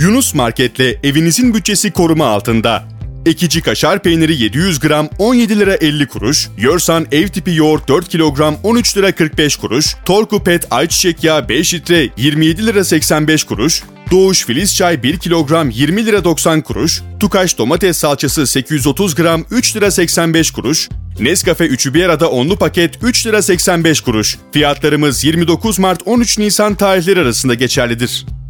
Yunus Market'le evinizin bütçesi koruma altında. Ekici kaşar peyniri 700 gram 17 lira 50 kuruş, Yorsan ev tipi yoğurt 4 kilogram 13 lira 45 kuruş, Torku Pet ayçiçek yağı 5 litre 27 lira 85 kuruş, Doğuş Filiz çay 1 kilogram 20 lira 90 kuruş, Tukaş domates salçası 830 gram 3 lira 85 kuruş, Nescafe üçü bir arada onlu paket 3 lira 85 kuruş. Fiyatlarımız 29 Mart 13 Nisan tarihleri arasında geçerlidir.